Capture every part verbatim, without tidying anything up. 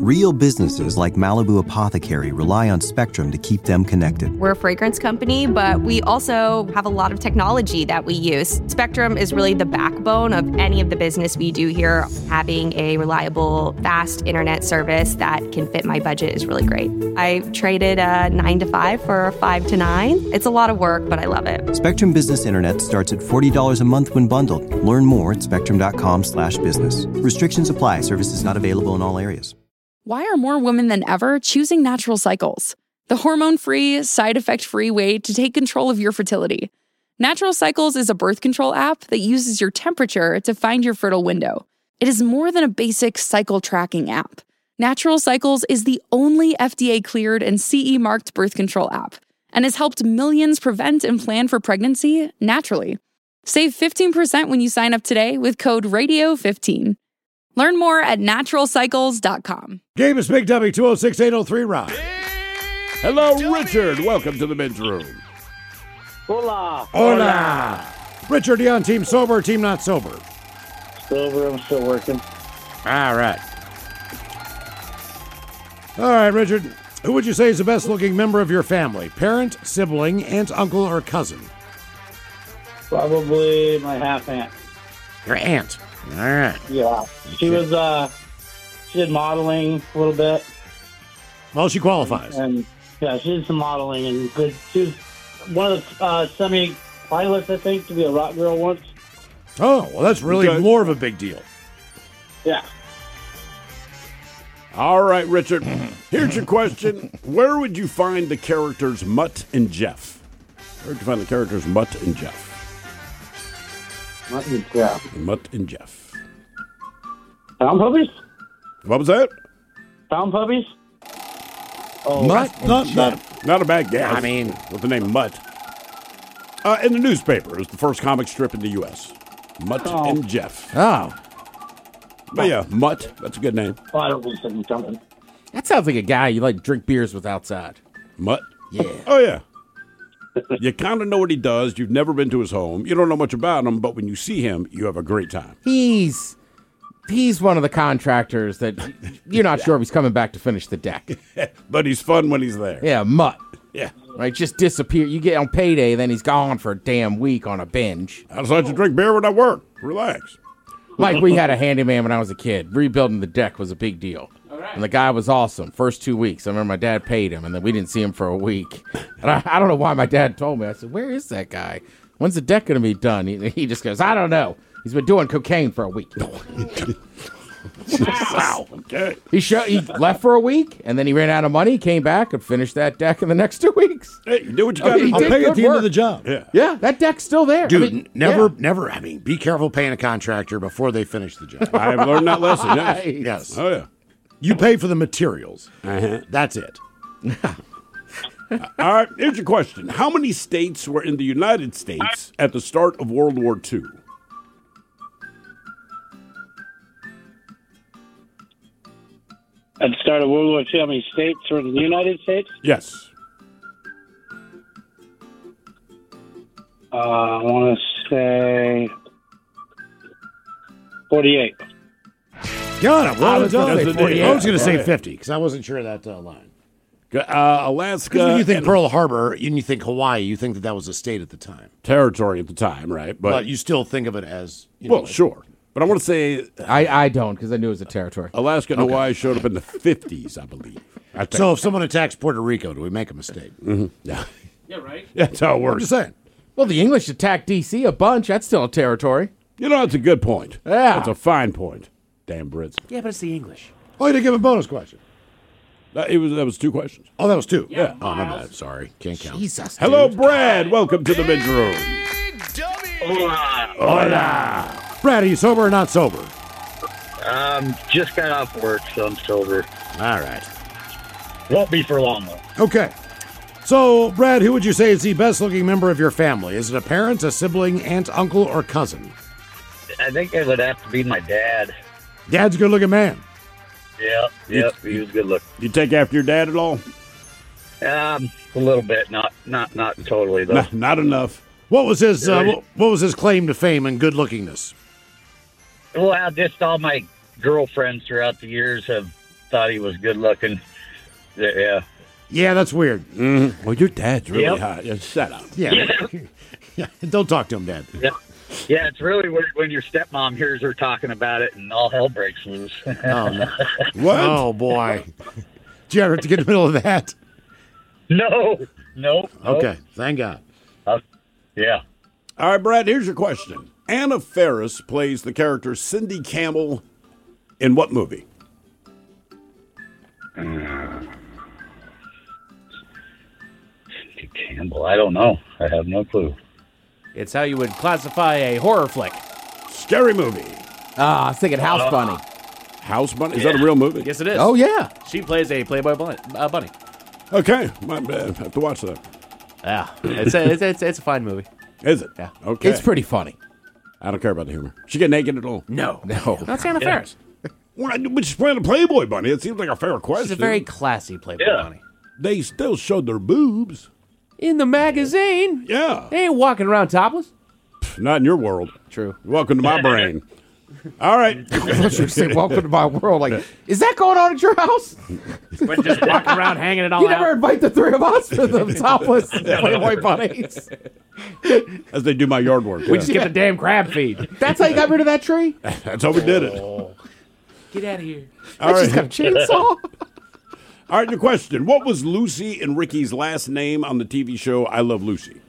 Real businesses like Malibu Apothecary rely on Spectrum to keep them connected. We're a fragrance company, but we also have a lot of technology that we use. Spectrum is really the backbone of any of the business we do here. Having a reliable, fast internet service that can fit my budget is really great. I traded a nine to five for a five to nine. It's a lot of work, but I love it. Spectrum Business Internet starts at forty dollars a month when bundled. Learn more at spectrum.com slash business. Restrictions apply. Services not available in all areas. Why are more women than ever choosing Natural Cycles? The hormone-free, side-effect-free way to take control of your fertility. Natural Cycles is a birth control app that uses your temperature to find your fertile window. It is more than a basic cycle tracking app. Natural Cycles is the only F D A-cleared and C E-marked birth control app and has helped millions prevent and plan for pregnancy naturally. Save fifteen percent when you sign up today with code radio fifteen. Learn more at natural cycles dot com. Game is Big W, two oh six, eight oh three, Rob. Hello, Richard. Welcome to the men's room. Hola. Hola. Richard, you on team sober or team not sober? Sober, I'm still working. All right. All right, Richard. Who would you say is the best-looking member of your family? Parent, sibling, aunt, uncle, or cousin? Probably my half-aunt. Your aunt. All right. Yeah. She was, uh, she did modeling a little bit. Well, she qualifies. And, yeah, she did some modeling and good. She was one of the uh, semi-finalists, I think, to be a rock girl once. Oh, well, that's really Okay. more of a big deal. Yeah. All right, Richard. Here's your question. Where would you find the characters Mutt and Jeff? Where would you find the characters Mutt and Jeff? Mutt and Jeff. Mutt and Jeff. Pound puppies? What was that? Pound puppies? Oh, Mutt Not, and not, Jeff. not a bad guess. I mean- with the name Mutt. Uh, in the newspaper. It was the first comic strip in the U S Mutt Oh. and Jeff. Oh. But yeah, Mutt. That's a good name. oh, I don't think so. Something. That sounds like a guy you like drink beers with outside. Mutt? Yeah. Oh, yeah. You kind of know what he does. You've never been to his home. You don't know much about him, but when you see him, you have a great time. He's he's one of the contractors that you're not sure if he's coming back to finish the deck. But he's fun when he's there. Yeah, Mutt. Yeah. Right, just disappear. You get on payday, then he's gone for a damn week on a binge. I decided to drink beer when I work. Relax. Like we had a handyman when I was a kid. Rebuilding the deck was a big deal. And the guy was awesome. First two weeks. I remember my dad paid him, and then we didn't see him for a week. And I, I don't know why my dad told me. I said, where is that guy? When's the deck going to be done? He, he just goes, I don't know. He's been doing cocaine for a week. Wow. Okay. He show, he left for a week, and then he ran out of money, came back, and finished that deck in the next two weeks. Hey, you do what you I got to mean, he do. I'll did pay you good at the end work. of the job. Yeah. Yeah, that deck's still there. Dude, I mean, n- never, yeah. never, I mean, be careful paying a contractor before they finish the job. I have learned that lesson. Yes. Yes. Oh, yeah. You pay for the materials. Uh-huh. That's it. All right, here's your question. How many states were in the United States at the start of World War Two? At the start of World War Two, how many states were in the United States? Yes. Uh, I want to say forty-eight. Got it. Well I was gonna done. say That's the forty-eight. I was going to say Yeah. fifty because I wasn't sure of that uh, line. Uh, Alaska. Because when you think and Pearl Harbor and you think Hawaii, you think that that was a state at the time. territory at the time, right? But, But, you still think of it as, you know, well, sure. But I want to say I, I don't, because I knew it was a territory. Alaska and Hawaii showed up in the fifties, I believe. I think. So if someone attacks Puerto Rico, do we make a mistake? yeah. Yeah, right. That's how it I'm works. just saying. Well, the English attacked D C a bunch. That's still a territory. You know, that's a good point. Yeah. That's a fine point. Damn Brits. Yeah, but it's the English. Oh, you didn't give a bonus question. That, it was, that was two questions. Oh, that was two. Yeah. Oh, my bad. Sorry. Can't count. Jesus. Hello, Brad. Welcome to the men's room. Brad, are you sober or not sober? Um, just got off work, so I'm sober. All right. Won't be for long, though. Okay. So, Brad, who would you say is the best looking member of your family? Is it a parent, a sibling, aunt, uncle, or cousin? I think it would have to be my dad. Dad's a good looking man. Yep, yep, he was good looking. You take after your dad at all? Um, a little bit, not not not totally though. Not, not enough. What was his uh, what, what was his claim to fame and good lookingness? Well, just all my girlfriends throughout the years have thought he was good looking. Yeah. Yeah, that's weird. Mm-hmm. Well, your dad's really Yep. hot. Yeah, shut up. Yeah. Yeah. Don't talk to him, Dad. Yeah. Yeah, it's really weird when your stepmom hears her talking about it and all hell breaks loose. Oh, no. What? Oh, boy. Did you ever have to get in the middle of that? No. No. Okay. Thank God. Uh, yeah. All right, Brad, here's your question. Anna Faris plays the character Cindy Campbell in what movie? Uh, Cindy Campbell. I don't know. I have no clue. It's how you would classify a horror flick. Scary movie. Ah, I was thinking House Uh, Bunny. House Bunny? Is that a real movie? Yes, it is. Oh, yeah. She plays a Playboy bunny. Uh, bunny. Okay. My bad. I have to watch that. Yeah, it's a, it's, it's, it's a fine movie. Is it? Yeah. Okay. It's pretty funny. I don't care about the humor. She get naked at all? No. No. That's Anna Faris. Well, but she's playing a Playboy bunny. It seems like a fair question. She's a very classy Playboy Yeah. bunny. They still showed their boobs. In the magazine. Yeah. They ain't walking around topless. Not in your world. True. Welcome to my brain. All right. I thought you were saying, welcome to my world. Like, is that going on at your house? But just walking around hanging it all You out. never invite the three of us for the topless Playboy bunnies. As they do my yard work. We yeah. just get the damn crab feed. That's how you got rid of that tree? That's how we did it. Get out of here. All I just got a right. chainsaw. All right, your question. What was Lucy and Ricky's last name on the T V show I Love Lucy?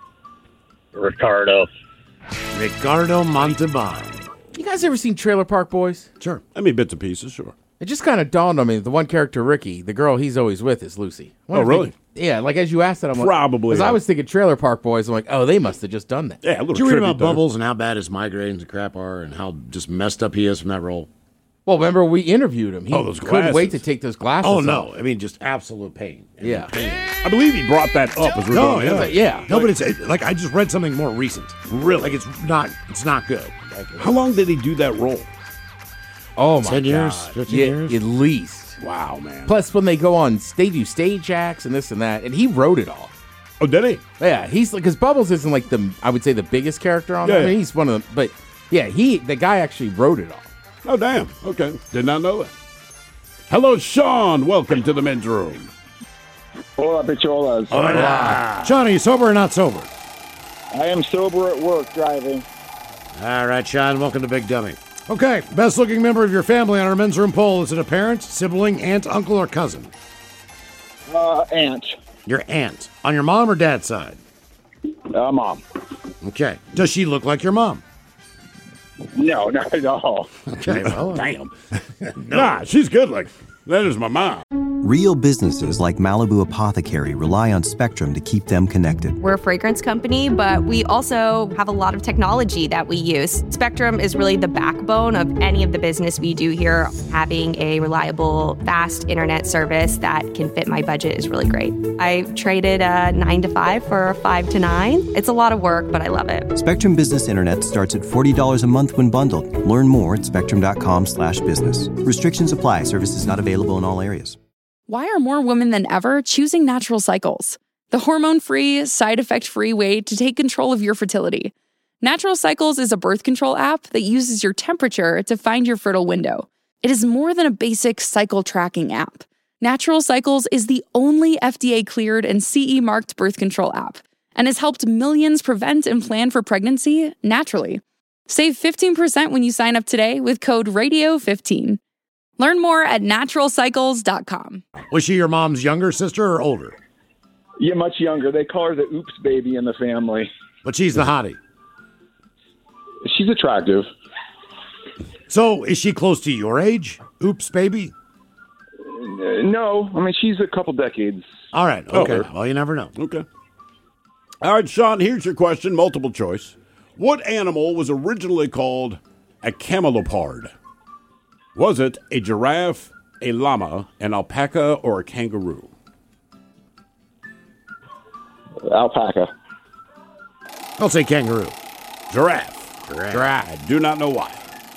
Ricardo. Ricardo Montalban. You guys ever seen Trailer Park Boys? Sure. I mean, bits and pieces, sure. It just kind of dawned on me. The one character, Ricky, the girl he's always with is Lucy. I wonder Oh, if really? they- yeah, like as you asked that, I'm like, Probably, Because yeah. I was thinking Trailer Park Boys. I'm like, oh, they must have just done that. Yeah, a little Did you read tribute about there. Bubbles and how bad his migraines and crap are and how just messed up he is from that role? Well, remember we interviewed him. He Oh, those couldn't wait to glasses. take those glasses Oh, off. no. I mean, just absolute pain. I mean, Yeah. pain. I believe he brought that up as we're No, going yeah. in. But yeah. No, but it's it- like I just read something more recent. Really? Like it's not it's not good. Like, How long did he do that role? Oh, my ten years? God. fifteen Yeah, years? at least. Wow, man. Plus, when they go on, they do stage acts and this and that, and he wrote it all. Oh, did he? Yeah, he's like, because Bubbles isn't like the, I would say, the biggest character on Yeah, it. I mean, yeah. he's one of them, but yeah, he, the guy actually wrote it all. Oh, damn. Okay. Did not know that. Hello, Sean. Welcome to the men's room. Hola, Picholas. Sean, are you sober or not sober? I am sober at work driving. All right, Sean, welcome to Big Dummy. Okay, best looking member of your family on our men's room poll. Is it a parent, sibling, aunt, uncle, or cousin? Uh, aunt. Your aunt. On your mom or dad's side? Uh, mom. Okay. Does she look like your mom? No, not at all. Okay, well, Damn. Nah, she's good looking. That is my mom. Real businesses like Malibu Apothecary rely on Spectrum to keep them connected. We're a fragrance company, but we also have a lot of technology that we use. Spectrum is really the backbone of any of the business we do here. Having a reliable, fast internet service that can fit my budget is really great. I traded a nine to five for a five to nine. It's a lot of work, but I love it. Spectrum Business Internet starts at forty dollars a month when bundled. Learn more at spectrum.com slash business. Restrictions apply. Services not available in all areas. Why are more women than ever choosing Natural Cycles? The hormone-free, side-effect-free way to take control of your fertility. Natural Cycles is a birth control app that uses your temperature to find your fertile window. It is more than a basic cycle tracking app. Natural Cycles is the only F D A-cleared and C E-marked birth control app and has helped millions prevent and plan for pregnancy naturally. Save fifteen percent when you sign up today with code radio fifteen. Learn more at natural cycles dot com. was she your mom's younger sister or older? Yeah, much younger. They call her the oops baby in the family. But she's the hottie. She's attractive. So is she close to your age? Oops, baby. Uh, no, I mean, she's a couple decades. All right. Okay. older. Well, you never know. Okay. All right, Sean, here's your question, multiple choice. What animal was originally called a camelopard? Was it a giraffe, a llama, an alpaca, or a kangaroo? Alpaca. I'll say kangaroo. Giraffe. Giraffe. I do not know why.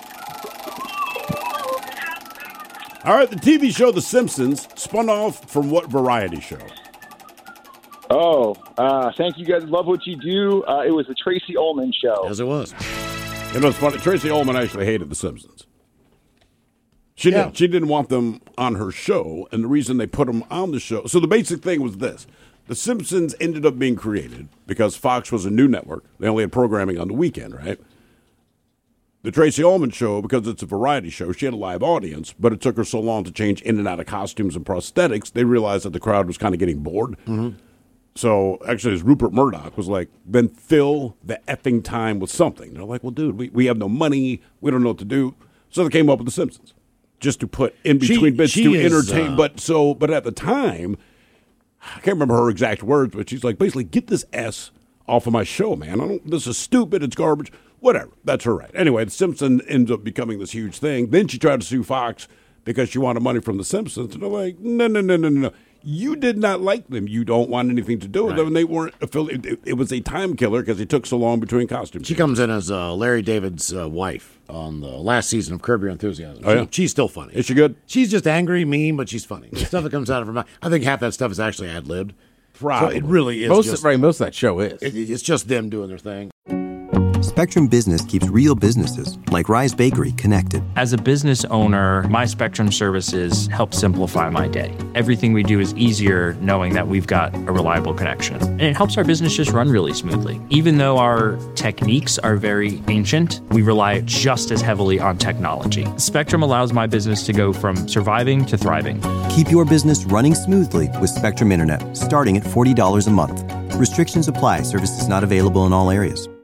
All right, the T V show The Simpsons spun off from what variety show? Oh, uh, thank you guys. Love what you do. Uh, it was the Tracy Ullman show. As it was. You know, it's funny. Tracy Ullman actually hated The Simpsons. She Yeah. didn't. She didn't want them on her show, and the reason they put them on the show. So the basic thing was this: The Simpsons ended up being created because Fox was a new network. They only had programming on the weekend, right? The Tracy Ullman Show, because it's a variety show, she had a live audience, but it took her so long to change in and out of costumes and prosthetics, they realized that the crowd was kind of getting bored. Mm-hmm. So actually, as Rupert Murdoch was like, then fill the effing time with something. They're like, well, dude, we, we have no money. We don't know what to do. So they came up with The Simpsons just to put in between She- bits she to is, entertain. uh, But so, but at the time, I can't remember her exact words, but she's like, basically, get this S off of my show, man. I don't. This is stupid. It's garbage. Whatever. That's her right. Anyway, The Simpsons ends up becoming this huge thing. Then she tried to sue Fox because she wanted money from The Simpsons. And they're like, no, no, no, no, no, no. You did not like them. You don't want anything to do with Right. them. And they weren't affiliated. It, it was a time killer because it took so long between costumes. She comes in as uh, Larry David's uh, wife on the last season of Curb Your Enthusiasm. Oh, yeah? She- she's still funny. Is she good? She's just angry, mean, but she's funny. The stuff that comes out of her mouth. I think half that stuff is actually ad libbed. Probably. So it really is. Most just, right, most of that show is. it, it's just them doing their thing. Spectrum Business keeps real businesses, like Rise Bakery, connected. As a business owner, my Spectrum services help simplify my day. Everything we do is easier knowing that we've got a reliable connection. And it helps our business just run really smoothly. Even though our techniques are very ancient, we rely just as heavily on technology. Spectrum allows my business to go from surviving to thriving. Keep your business running smoothly with Spectrum Internet, starting at forty dollars a month. Restrictions apply. Services not available in all areas.